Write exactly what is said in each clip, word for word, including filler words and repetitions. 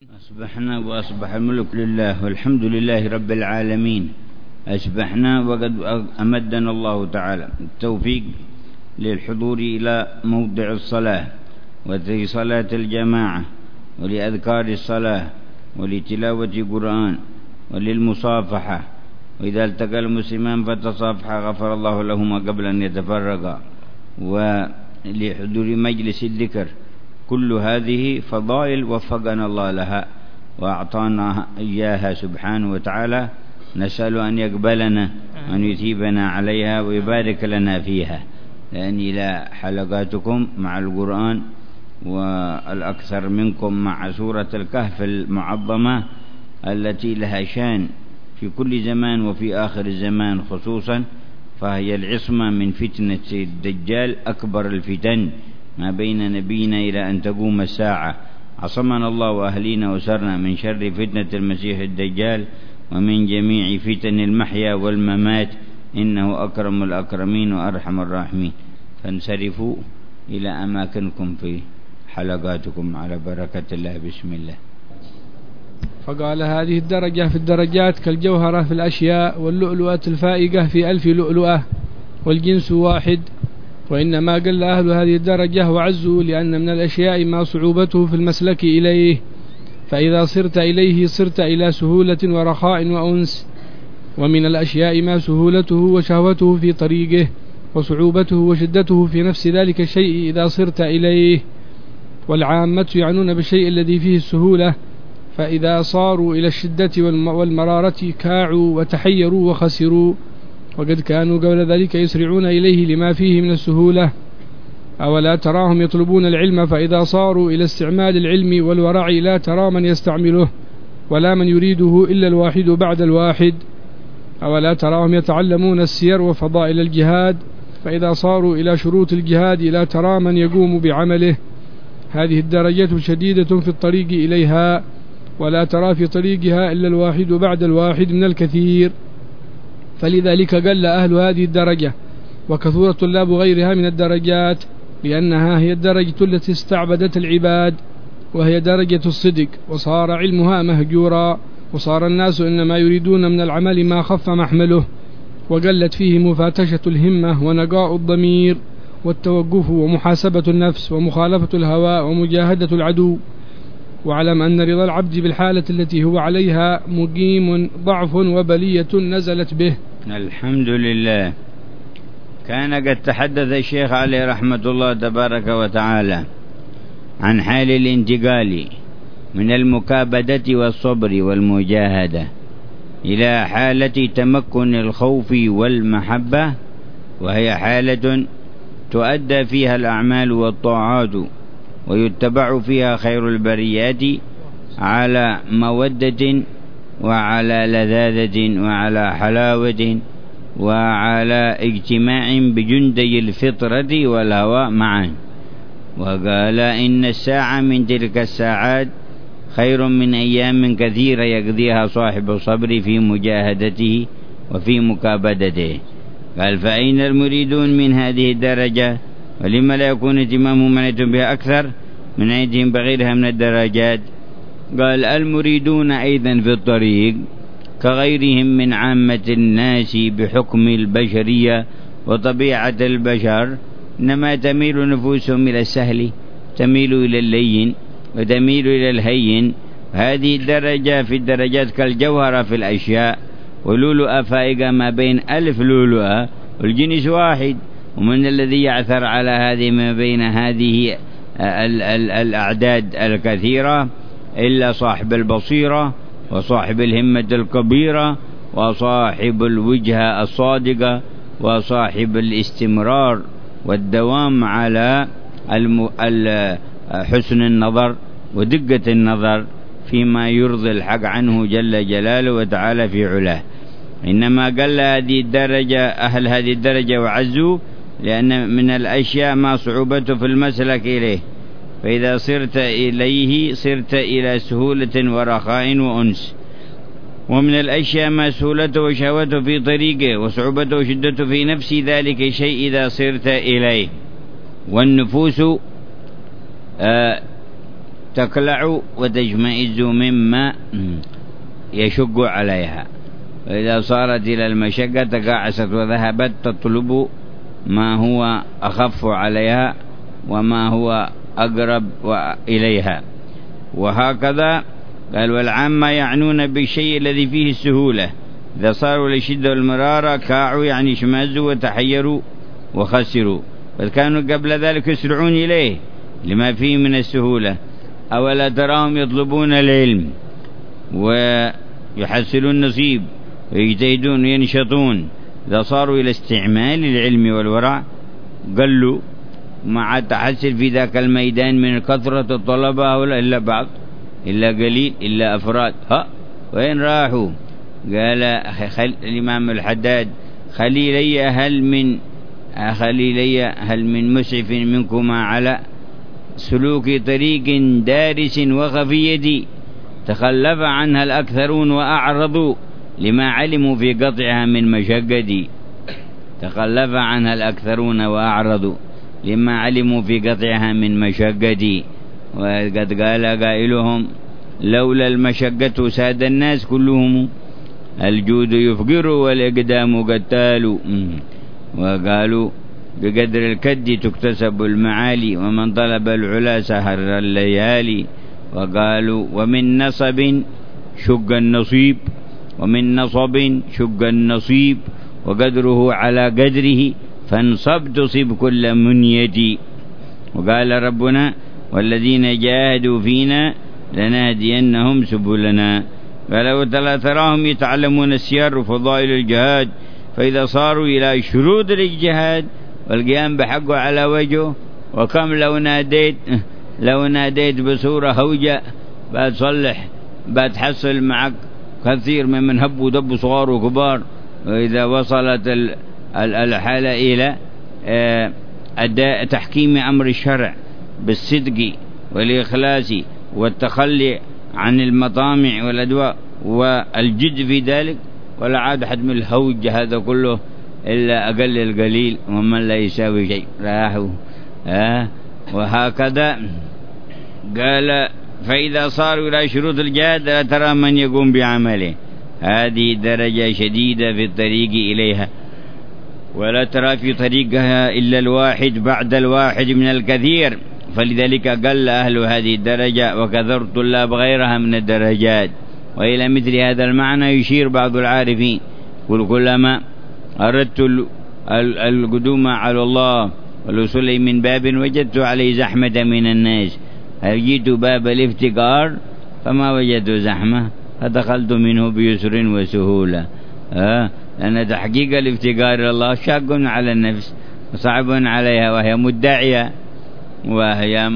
أصبحنا وأصبح الملك لله والحمد لله رب العالمين. أصبحنا وقد أمدنا الله تعالى التوفيق للحضور إلى موضع الصلاة وفي صلاة الجماعة ولأذكار الصلاة ولتلاوة قرآن وللمصافحة، وإذا التقى المسلمان فتصافحا غفر الله لهما قبل أن يتفرقا، ولحضور مجلس الذكر. كل هذه فضائل وفقنا الله لها وأعطانا إياها سبحانه وتعالى، نسأل أن يقبلنا وأن يثيبنا عليها ويبارك لنا فيها، لأن إلى حلقاتكم مع القرآن والأكثر منكم مع سورة الكهف المعظمة التي لها شان في كل زمان وفي آخر الزمان خصوصا، فهي العصمة من فتنة الدجال أكبر الفتن ما بين نبينا إلى أن تقوم الساعة. عصمنا الله وأهلينا وسرنا من شر فتنة المسيح الدجال ومن جميع فتن المحيا والممات، إنه أكرم الأكرمين وأرحم الراحمين. فانصرفوا إلى أماكنكم في حلقاتكم على بركة الله. بسم الله. فقال: هذه الدرجة في الدرجات كالجوهرة في الأشياء، واللؤلؤة الفائقة في ألف لؤلؤة، والجنس واحد. وإنما قل أهل هذه الدرجة وعزوا لأن من الأشياء ما صعوبته في المسلك إليه، فإذا صرت إليه صرت إلى سهولة ورخاء وأنس. ومن الأشياء ما سهولته وشهوته في طريقه، وصعوبته وشدته في نفس ذلك الشيء إذا صرت إليه. والعامة يعنون بالشيء الذي فيه السهولة، فإذا صاروا إلى الشدة والمرارة كاعوا وتحيروا وخسروا، وقد كانوا قبل ذلك يسرعون إليه لما فيه من السهولة. أولا تراهم يطلبون العلم، فإذا صاروا إلى استعمال العلم والورع لا ترى من يستعمله ولا من يريده إلا الواحد بعد الواحد. أولا تراهم يتعلمون السير وفضائل الجهاد، فإذا صاروا إلى شروط الجهاد لا ترى من يقوم بعمله. هذه الدرجة شديدة في الطريق إليها، ولا ترى في طريقها إلا الواحد بعد الواحد من الكثير. فلذلك قل أهل هذه الدرجة وكثور طلاب غيرها من الدرجات، لأنها هي الدرجة التي استعبدت العباد، وهي درجة الصدق، وصار علمها مهجورا، وصار الناس إنما يريدون من العمل ما خف محمله، وقلت فيه مفاتشة الهمة ونقاء الضمير والتوقف ومحاسبة النفس ومخالفة الهوى ومجاهدة العدو. واعلم أن رضا العبد بالحالة التي هو عليها مقيم ضعف وبلية نزلت به. الحمد لله. كان قد تحدث الشيخ عليه رحمة الله تبارك وتعالى عن حال الانتقال من المكابدة والصبر والمجاهدة إلى حالة تمكن الخوف والمحبة، وهي حالة تؤدى فيها الأعمال والطاعات ويتبع فيها خير البريات على مودة وعلى لذاذة وعلى حلاوة وعلى اجتماع بجندي الفطرة والهوى معا. وقال: إن الساعة من تلك الساعات خير من أيام كثيرة يقضيها صاحب الصبر في مجاهدته وفي مكابدته. قال: فأين المريدون من هذه الدرجة؟ ولما لا يكون اهتمامهم منعتم بها أكثر من عنايتهم بغيرها من الدرجات؟ قال: المريدون أيضا في الطريق كغيرهم من عامة الناس بحكم البشرية وطبيعة البشر، إنما تميل نفوسهم إلى السهل، تميل إلى اللين وتميل إلى الهين. هذه الدرجة في الدرجات كالجوهرة في الأشياء، ولؤلؤة فائقة ما بين ألف لؤلؤة، والجنس واحد. ومن الذي يعثر على هذه ما بين هذه ال ال الأعداد الكثيرة إلا صاحب البصيرة وصاحب الهمة الكبيرة وصاحب الوجهة الصادقة وصاحب الاستمرار والدوام على حسن النظر ودقة النظر فيما يرضي الحق عنه جل جلاله وتعالى في علاه. إنما قل هذه الدرجة أهل هذه الدرجة وعزوا لأن من الأشياء ما صعوبته في المسلك إليه، فإذا صرت إليه صرت إلى سهولة ورخاء وأنس. ومن الأشياء ما سهولته وشهوته في طريقه، وصعوبته وشدته في نفس ذلك الشيء إذا صرت إليه. والنفوس آه تقلع وتجمئز مما يشق عليها، وإذا صارت إلى المشقة تقاعست وذهبت تطلب ما هو أخف عليها وما هو أقرب إليها. وهكذا قال والعامة يعنون بالشيء الذي فيه السهولة، إذا صاروا لشدة والمرارة كاعوا يعني شمازوا وتحيروا وخسروا، فكانوا قبل ذلك يسرعون إليه لما فيه من السهولة. أولا تراهم يطلبون العلم ويحصلون النصيب ويجتهدون وينشطون، إذا صاروا إلى استعمال العلم والورع قلوا مع التحصل في ذاك الميدان من كثرة الطلبة ولا إلا بعض إلا قليل إلا أفراد. ها وين راحوا؟ قال خل... الإمام الحداد خليلي هل من خليلي هل من مسعف منكما على سلوك طريق دارس وخفية تخلف عنها الأكثرون وأعرضوا لما علموا في قطعها من مشقة. تخلف عنها الأكثرون وأعرضوا لما علموا في قطعها من مشقة. وقد قال قائلهم لولا المشقة ساد الناس كلهم، الجود يفقر والإقدام قتال. وقالوا بقدر الكد تكتسب المعالي، ومن طلب العلا سهر الليالي. وقالوا ومن نصب شق النصيب، ومن نصب شق النصيب، وقدره على قدره فانصب تصيب كل منيتي. وقال ربنا والذين جاهدوا فينا لنهدينهم سبلنا. قالوا تراهم يتعلمون السير وفضائل الجهاد، فإذا صاروا إلى شروط الجهاد والقيام بحقه على وجهه، وكم لو ناديت لو ناديت بصورة هوجة بتصلح بتحصل معك كثير من من هب ودب صغار وكبار. وإذا وصلت الحالة إلى أداء تحكيم أمر الشرع بالصدق والإخلاص والتخلي عن المطامع والأدواء والجد في ذلك، ولا عاد حد من الهوج هذا كله إلا أقل القليل ومن لا يساوي شيء راحوا. آه وهكذا قال فإذا صاروا إلى شروط الجهاد لا ترى من يقوم بعمله، هذه درجة شديدة في الطريق إليها، ولا ترى في طريقها إلا الواحد بعد الواحد من الكثير، فلذلك قل أهل هذه الدرجة وكثر طلاب غيرها من الدرجات. وإلى مثل هذا المعنى يشير بعض العارفين قل كلما أردت القدوم على الله والوصول من باب وجدت عليه زحمة من الناس، هل جئت باب الافتقار فما وجدت زحمة فدخلت منه بيسر وسهولة. آه لأن تحقيق الافتقار إلى الله شاق على النفس وصعب عليها، وهي مدعية وهي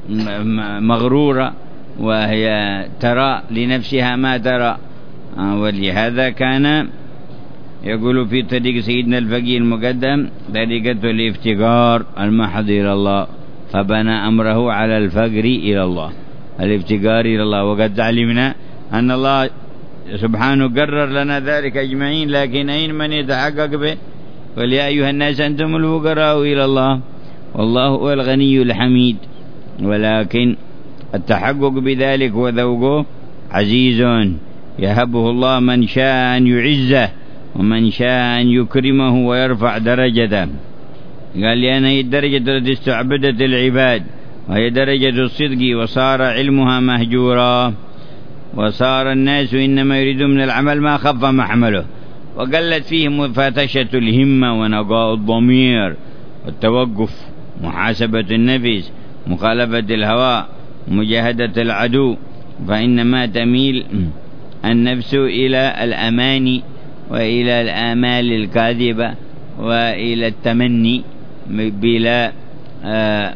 مغرورة وهي ترى لنفسها ما ترى. آه ولهذا كان يقول في طريق سيدنا الفقيه المقدم طريقة الافتقار المحض إلى الله، فبنى أمره على الفقر إلى الله، الافتقار إلى الله. وقد علمنا أن الله سبحانه قرر لنا ذلك أجمعين، لكن أين من يتحقق به؟ قل يا أيها الناس أنتم الفقراء إلى الله والله هو الغني الحميد. ولكن التحقق بذلك وذوقه عزيز يهبه الله من شاء أن يعزه ومن شاء أن يكرمه ويرفع درجته. قال لأن هي الدرجة التي استعبدت العباد، وهي درجة الصدق، وصار علمها مهجورا، وصار الناس إنما يريدون من العمل ما خف محمله، وقلت فيه مفاتشة الهمة ونقاء الضمير والتوقف، محاسبة النفس، مخالفة الهوى، مجاهدة العدو. فإنما تميل النفس إلى الأماني وإلى الآمال الكاذبة وإلى التمني بلا آه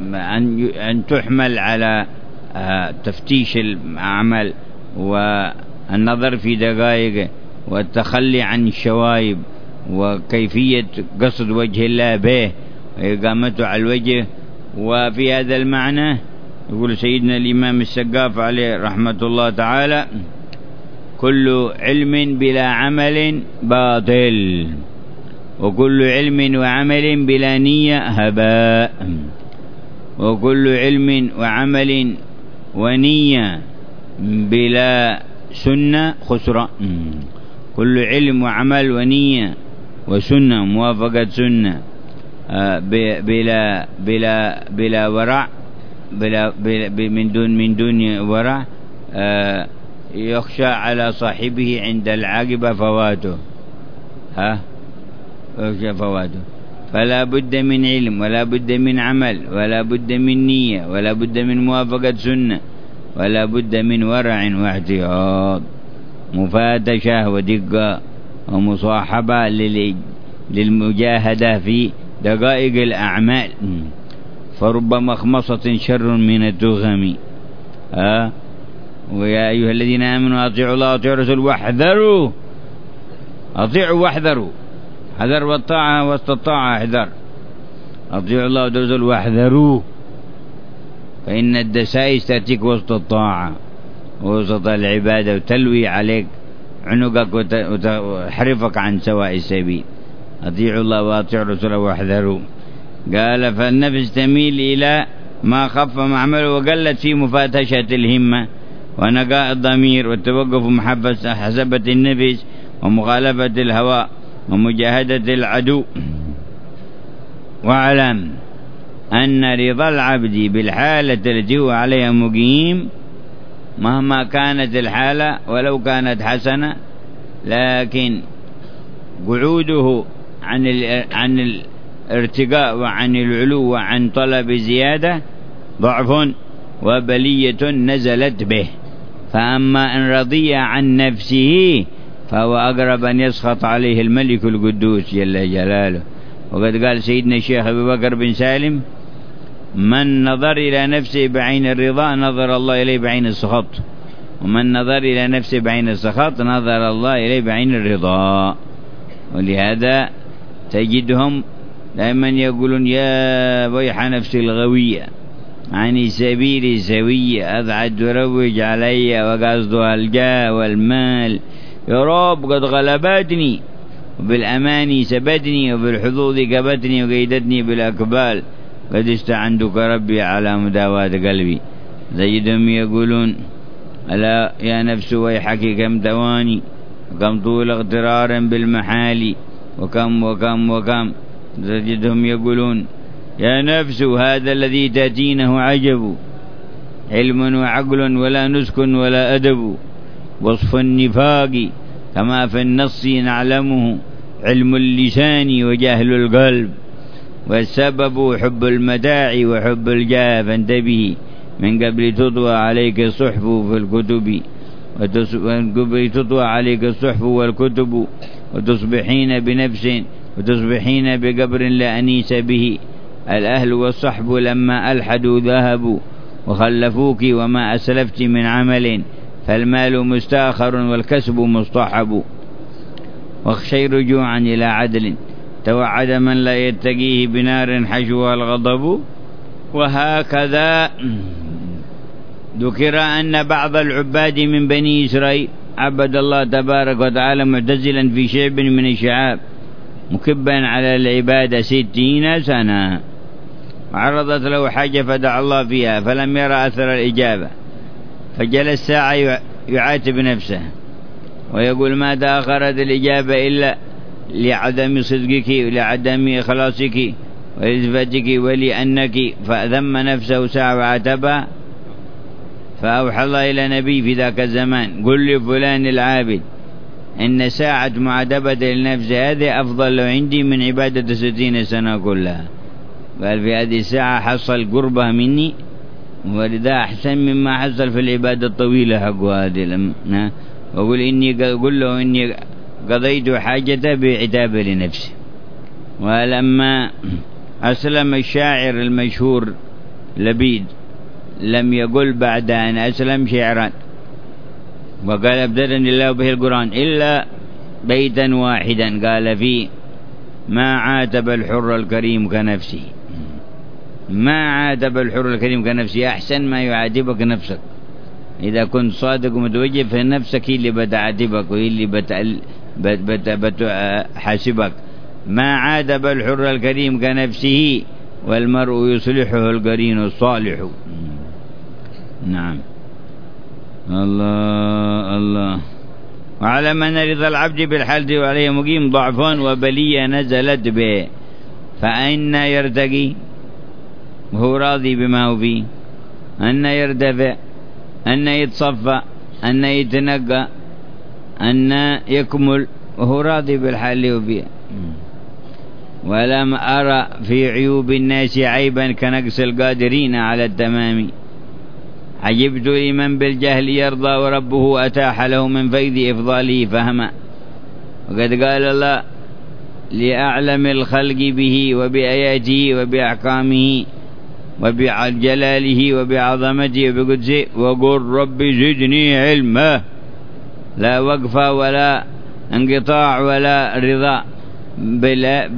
أن تحمل على آه تفتيش العمل والنظر في دقائق والتخلي عن الشوائب وكيفية قصد وجه الله به وإقامته على الوجه. وفي هذا المعنى يقول سيدنا الإمام السقاف عليه رحمة الله تعالى كل علم بلا عمل باطل، وكل علم وعمل بلا نية هباء، وكل علم وعمل ونية بلا سنة خسران. كل علم وعمل ونية وسنة موافقة سنة بلا بلا بلا ورع، بلا, بلا من دون من دون ورع يخشى على صاحبه عند العاقبة فواته. ها يخشى فواته. فلا بد من علم، ولا بد من عمل، ولا بد من نية، ولا بد من موافقة سنة، ولا بد من ورع واحتياط، مفاتشة ودقة ومصاحبة للمجاهدة في دقائق الأعمال. فرب مخمصة شر من الدغم. ها ويا أيها الذين آمنوا أطيعوا الله وأطيعوا الرسول واحذروا. أطيعوا واحذروا، حذر والطاعة وسط الطاعة احذر. أطيعوا الله وأطيعوا الرسول واحذروا، فإن الدسائس تأتيك وسط الطاعة وسط العبادة وتلوي عليك عنقك وتحرفك عن سواء السبيل. أطيعوا الله وأطيعوا الرسول واحذروا. قال فالنفس تميل إلى ما خف معمله وقلت في مفاتشة الهمة ونقاء الضمير والتوقف محبة حسبة النفس ومخالفة الهوى ومجاهدة العدو. واعلم أن رضا العبد بالحالة التي هو عليها مقيم مهما كانت الحالة ولو كانت حسنة، لكن قعوده عن عن الارتقاء وعن العلو وعن طلب زيادة ضعف وبلية نزلت به. فأما إن رضي عن نفسه فهو أقرب أن يسخط عليه الملك القدوس جل جلاله. وقد قال سيدنا الشيخ أبي بكر بن سالم: من نظر إلى نفسه بعين الرضا نظر الله إليه بعين السخط، ومن نظر إلى نفسه بعين السخط نظر الله إليه بعين الرضا. ولهذا تجدهم دائما يقولون: يا ويح نفسي الغوية عن سبيل سوية أضعد وروج علي وقصدها الجاه والمال، يا رب قد غلبتني وبالأماني سبتني وبالحظوظ كبتني وقيدتني بالأكبال، قد استعندك ربي على مداواة قلبي. تجدهم يقولون: ألا يا نفس ويحك كم تواني وكم طول اغترار بالمحال وكم وكم وكم. تجدهم يقولون: يا نفس هذا الذي تأتينه عجب، علم وعقل ولا نسك ولا أدب، وصف النفاق كما في النص نعلمه، علم اللسان وجهل القلب، والسبب حب المتاع وحب الجاه، فانتبه من قبل تطوى عليك الصحف في الكتب ومن قبل تطوى عليك الصحف والكتب، وتصبحين بنفس وتصبحين بقبر لا أنيس به. الأهل والصحب لما ألحدوا ذهبوا وخلفوك وما أسلفت من عمل، فالمال مستاخر والكسب مصطحب. واخشي رجوعا إلى عدل توعد من لا يتقيه بنار حشوها الغضب. وهكذا ذكر أن بعض العباد من بني إسرائيل عبد الله تبارك وتعالى معتزلا في شعب من الشعاب مكبا على العبادة ستين سنة، وعرضت له حاجة فدعا الله فيها فلم يرى أثر الإجابة، فجلس ساعة يعاتب نفسه ويقول: ما تأخرت الإجابة إلا لعدم صدقك ولعدم إخلاصك ولإثباتك ولأنك. فذم نفسه ساعة وعاتبها، فأوحى الله إلى نبي في ذاك الزمان: قل لفلان العابد إن ساعة معاتبة للنفس هذه أفضل عندي من عبادة ستين سنة كلها. قال: في هذه الساعة حصل قربة مني، ولذا أحسن مما حصل في العبادة الطويلة حق هذه. وقل إني قل له إني قضيت حاجته بعتابة لنفسي. ولما أسلم الشاعر المشهور لبيد لم يقل بعد أن أسلم شعرا وقال: أبدلني الله به القرآن إلا بيتا واحدا قال فيه: ما عاتب الحر الكريم كنفسه. ما عاتب الحر الكريم كنفسه، أحسن ما يعاتبك نفسك. إذا كنت صادق ومتوجه فنفسك هي اللي بتعاتبك وهي اللي بتحاسبك. ما عاتب الحر الكريم كنفسه والمرء يصلحه القرين الصالح. نعم. الله الله. واعلم أن رضا العبد بالحال وعليه مقيم ضعف وبلية نزلت به، فأين يرتقي وهو راضي بما هو فيه؟ أن يردفع، أن يتصفى، أن يتنقى، أن يكمل وهو راضي بالحال اللي هو فيه. ولم أرى في عيوب الناس عيبا كنقص القادرين على التمام. عجبت لمن بالجهل يرضى وربه أتاح له من فيض إفضاله فهما. وقد قال الله لأعلم الخلق به وبآياته وبأحكامه وبجلاله وبعظمته وبقدسه وقل رب زدني علما. لا وقف ولا انقطاع ولا رضا بال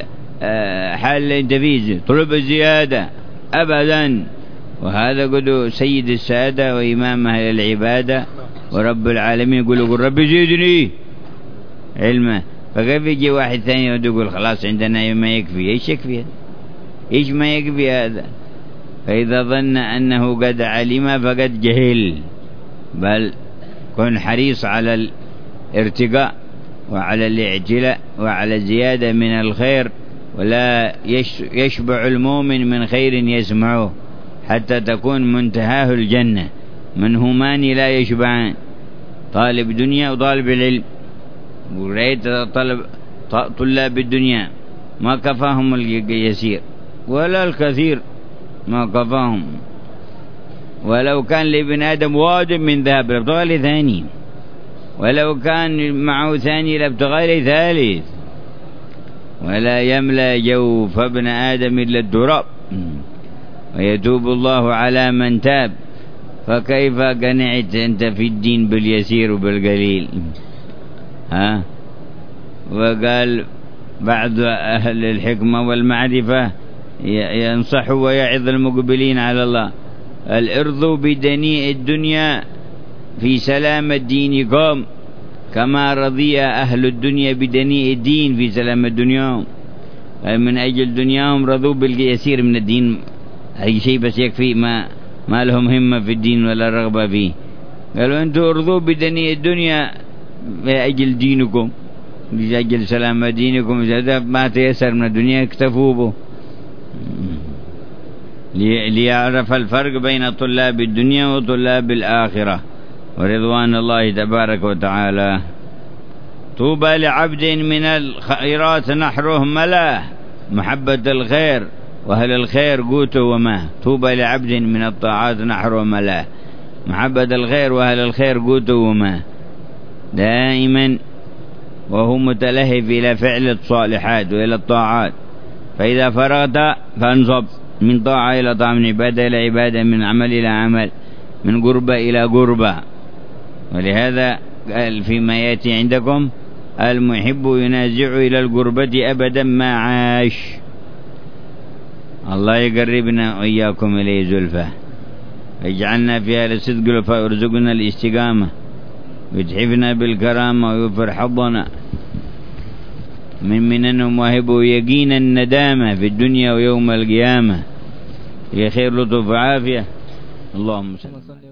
بالحال انت فيه، طلب الزيادة أبدا. وهذا قد سيد السادة وإمام أهل العبادة ورب العالمين يقول قل رب زدني علما. فكيف يجي واحد ثاني يقول خلاص عندنا ما يكفي؟ ايش يكفي هذا؟ ايش ما يكفي هذا؟ فإذا ظن أنه قد علم فقد جهل. بل كن حريص على الارتقاء وعلى الاعتلاء وعلى الزيادة من الخير، ولا يشبع المؤمن من خير يسمعه حتى تكون منتهاه الجنة. من همان لا يشبعان، طالب دنيا وطالب العلم. ورأيت طلب طلاب الدنيا ما كفاهم اليسير ولا الكثير ما كفاهم. ولو كان لابن آدم واد من ذهب لابتغى لي ثاني، ولو كان معه ثاني لابتغى لي ثالث. ولا يملأ جوف ابن آدم إلا التراب ويتوب الله على من تاب. فكيف قنعت أنت في الدين باليسير وبالقليل؟ ها؟ وقال بعض أهل الحكمة والمعرفة ينصح ويعظ المقبلين على الله: الارضوا بدنيء الدنيا في سلامة دينكم كما رضي أهل الدنيا بدنيء الدين في سلامة دنياهم. من أجل دنياهم رضوا باليسير من الدين، أي شيء بس يكفي، ما ما لهم همة في الدين ولا رغبة فيه. قالوا أنتم ارضوا بدنيء الدنيا لأجل دينكم، لأجل سلامة دينكم. إذا ما تيسر من الدنيا اكتفوا به. ليعرف الفرق بين طلاب الدنيا وطلاب الآخرة ورضوان الله تبارك وتعالى. طوبى لعبد من الخيرات نحره ملاه، محبة الخير وأهل الخير قوته وما. طوبى لعبد من الطاعات نحره ملاه، محبة الخير وأهل الخير قوته وما. دائما وهو متلهف إلى فعل الصالحات وإلى الطاعات. فإذا فرغت فانصب من طاعة إلى طاعة، من عبادة إلى عبادة، من عمل إلى عمل، من قربة إلى قربة. ولهذا قال فيما يأتي عندكم: المحب ينازع إلى القربة أبدا ما عاش. الله يقربنا وإياكم إليه زلفة، ويجعلنا في أهل الصدق والوفاء، ويرزقنا الاستقامة، ويتحفنا بالكرامة، ويوفر حظنا من منن ومواهب، ويقين الندامة في الدنيا ويوم القيامة. يا خير لطف وعافية. اللهم صل